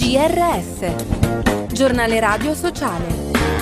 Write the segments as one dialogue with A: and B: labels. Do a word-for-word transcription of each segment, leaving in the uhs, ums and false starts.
A: G R S, Giornale Radio Sociale.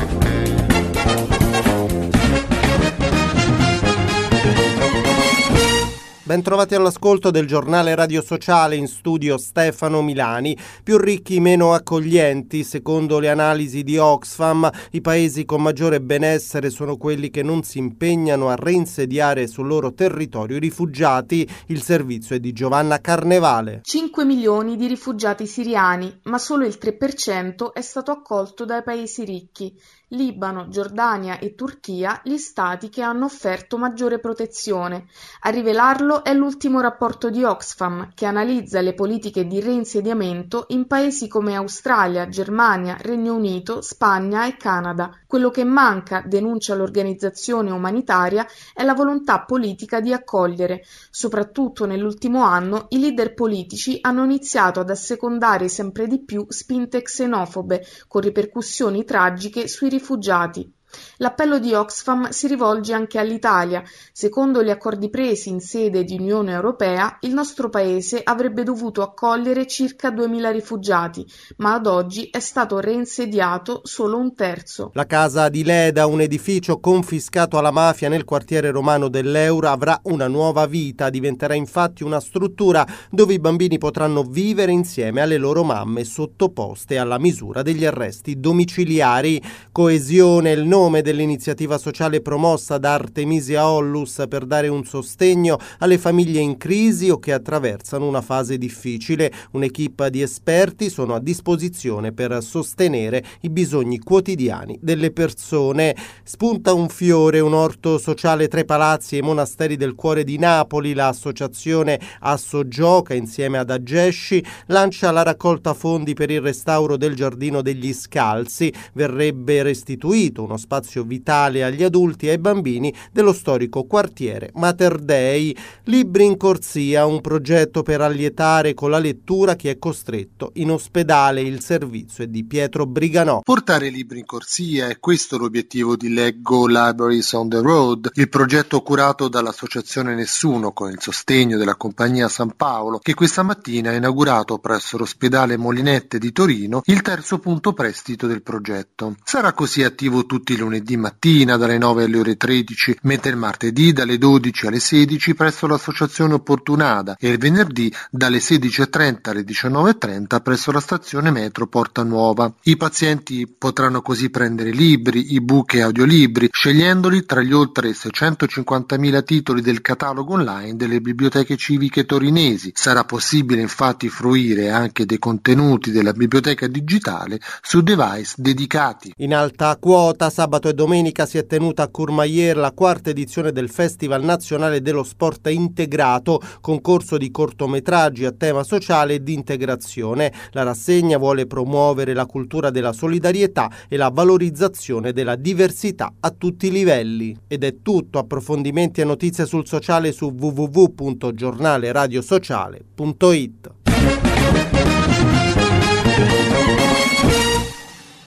B: Bentrovati all'ascolto del giornale Radio Sociale, in studio Stefano Milani. Più ricchi, meno accoglienti. Secondo le analisi di Oxfam, i paesi con maggiore benessere sono quelli che non si impegnano a reinsediare sul loro territorio i rifugiati. Il servizio è di Giovanna Carnevale.
C: cinque milioni di rifugiati siriani, ma solo il tre per cento è stato accolto dai paesi ricchi. Libano, Giordania e Turchia, gli stati che hanno offerto maggiore protezione. A rivelarlo è l'ultimo rapporto di Oxfam, che analizza le politiche di reinsediamento in paesi come Australia, Germania, Regno Unito, Spagna e Canada. Quello che manca, denuncia l'organizzazione umanitaria, è la volontà politica di accogliere. Soprattutto nell'ultimo anno i leader politici hanno iniziato ad assecondare sempre di più spinte xenofobe, con ripercussioni tragiche sui rifugiati. L'appello di Oxfam si rivolge anche all'Italia. Secondo gli accordi presi in sede di Unione Europea, il nostro paese avrebbe dovuto accogliere circa duemila rifugiati, ma ad oggi è stato reinsediato solo un terzo.
B: La casa di Leda, un edificio confiscato alla mafia nel quartiere romano dell'Eura, avrà una nuova vita. Diventerà infatti una struttura dove i bambini potranno vivere insieme alle loro mamme, sottoposte alla misura degli arresti domiciliari. Coesione, il nome dell'iniziativa sociale promossa da Artemisia Ollus per dare un sostegno alle famiglie in crisi o che attraversano una fase difficile. Un'equipe di esperti sono a disposizione per sostenere i bisogni quotidiani delle persone. Spunta un fiore, un orto sociale tra i palazzi e i monasteri del cuore di Napoli. L'associazione Assogioca, insieme ad Agesci, lancia la raccolta fondi per il restauro del Giardino degli Scalzi. Verrebbe restituito uno spazio vitale agli adulti e ai bambini dello storico quartiere Mater Dei. Libri in corsia, un progetto per allietare con la lettura chi è costretto in ospedale. Il servizio è di Pietro Briganò.
D: Portare libri in corsia è questo l'obiettivo di Leggo Libraries on the Road, il progetto curato dall'associazione Nessuno con il sostegno della compagnia San Paolo, che questa mattina ha inaugurato presso l'ospedale Molinette di Torino il terzo punto prestito del progetto. Sarà così attivo tutti i lunedì mattina dalle nove alle ore tredici, mentre il martedì dalle dodici alle sedici presso l'associazione Opportunada e il venerdì dalle sedici e trenta alle diciannove e trenta presso la stazione metro Porta Nuova. I pazienti potranno così prendere libri, ebook e audiolibri, scegliendoli tra gli oltre seicentocinquantamila titoli del catalogo online delle biblioteche civiche torinesi. Sarà possibile infatti fruire anche dei contenuti della biblioteca digitale su device dedicati.
B: In alta quota, sabato e domenica si è tenuta a Courmayeur la quarta edizione del Festival Nazionale dello Sport Integrato, concorso di cortometraggi a tema sociale e di integrazione. La rassegna vuole promuovere la cultura della solidarietà e la valorizzazione della diversità a tutti i livelli. Ed è tutto. Approfondimenti e notizie sul sociale su w w w punto giornale radio sociale punto it.